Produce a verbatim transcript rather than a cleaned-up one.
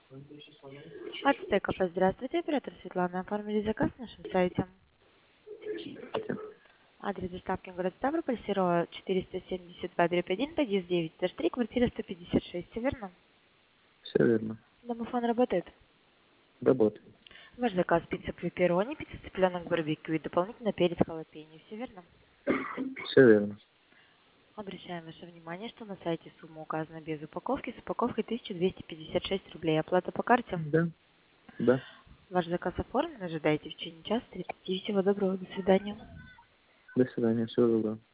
Ацтека, здравствуйте, оператор Светлана. Оформили заказ на нашем сайте. Адрес доставки город Ставрополь, Серова четыреста семьдесят два, дробь один, подъезд девять, этаж три, квартира сто пятьдесят шесть, все верно? Все верно. Домофон работает. Работает. Ваш заказ пицца пепперони, пицца цыпленок барбекю и дополнительно перец халапеньо, все верно? Все верно. Обращаем ваше внимание, что на сайте сумма указана без упаковки, с упаковкой тысяча двести пятьдесят шесть рублей. Оплата по карте. Да. Да. Ваш заказ оформлен, ожидайте в течение часа тридцати. Всего доброго, до свидания. До свидания. Всего доброго.